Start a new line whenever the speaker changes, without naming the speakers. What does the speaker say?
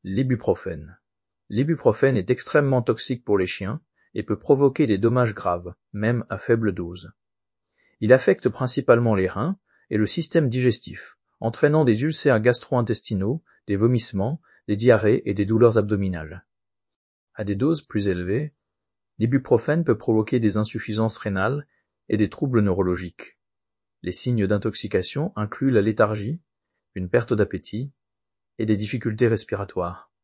L'ibuprofène. L'ibuprofène est extrêmement toxique pour les chiens et peut provoquer des dommages graves, même à faible dose. Il affecte principalement les reins et le système digestif, entraînant des ulcères gastro-intestinaux, des vomissements, des diarrhées et des douleurs abdominales. À des doses plus élevées, l'ibuprofène peut provoquer des insuffisances rénales et des troubles neurologiques. Les signes d'intoxication incluent la léthargie, une perte d'appétit et des difficultés respiratoires.